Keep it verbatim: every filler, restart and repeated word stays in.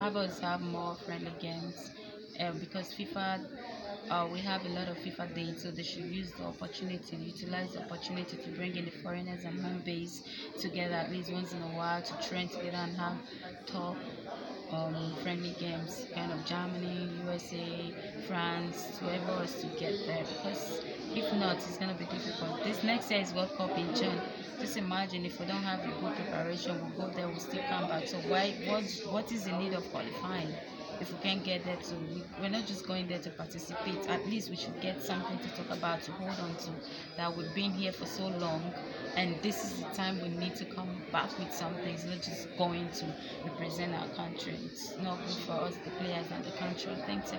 have us have more friendly games uh, because FIFA, uh, we have a lot of FIFA dates, so they should use the opportunity, utilize the opportunity to bring in the foreigners and home base together at least once in a while to train together and have top um, friendly games, kind of Germany, U S A, France, whoever was to get there. Because if not, it's gonna be difficult. This next year is World Cup in June. Just imagine if we don't have a good preparation, we'll go there, we'll still come back. So why? What? What is the need of qualifying? If we can't get there to, we, we're not just going there to participate. At least we should get something to talk about, to hold on to. That we've been here for so long, and this is the time we need to come back with something. It's not just going to represent our country. It's not good for us, the players and the country. Thanks.